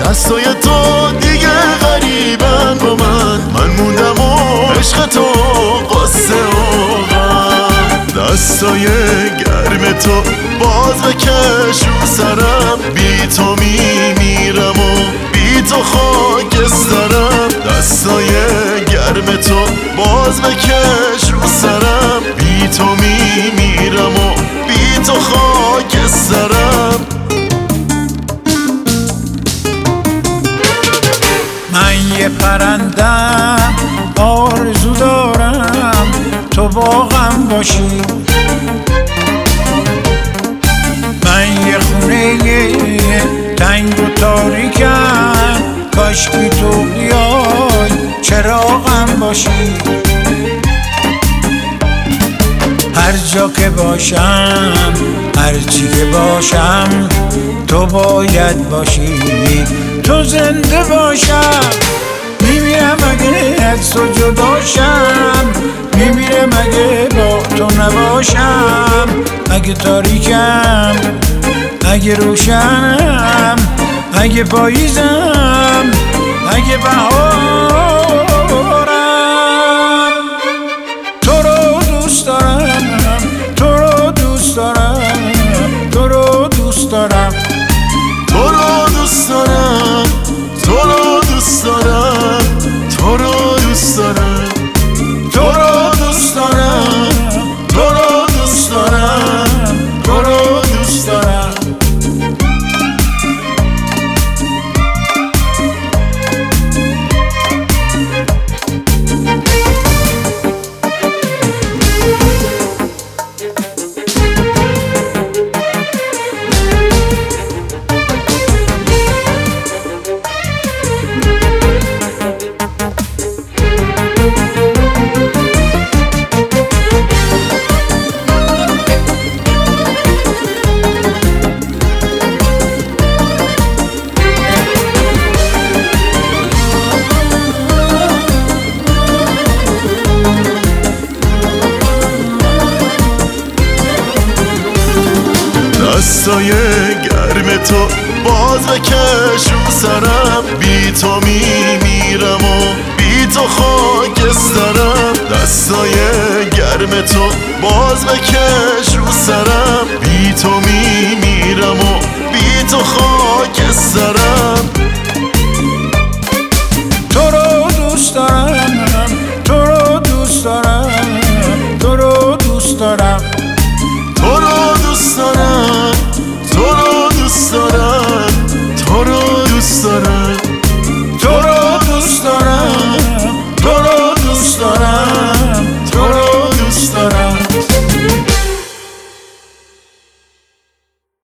دستای تو دیگه غریبن با من موندم و عشق تو قصه و غم. دستای گرم تو باز بکش رو سرم، بی تو میمیرم و بی تو خاکسترم. دستای گرم تو باز بکش رو سرم، بی تو میمیرم و بی تو خاکسترم. من یه پرندم آرزو دارم تو باغم باشی، من یه خونه تنگ و تاریکم، کاشکی تو بیای چراغم باشی. هر جا که باشم هر چی که باشم تو باید باشی، تو زنده باشم. میمیرم اگه از تو جداشم، میمیرم اگه با تو نباشم. اگه تاریکم اگه روشنم، اگه پاییزم اگه بهارم، تو رو دوست دارم، تو رو دوست دارم، تو رو دوست دارم، تو رو دوست دارم، تو رو دوست دارم، تو رو دوست دارم، تو رو دوست دارم، تو رو دوست دارم، تو رو دوست دارم. دستای گرم تو باز بکش رو سرم، بی تو میمیرم و بی تو خاکسترم. دستای گرم تو باز بکش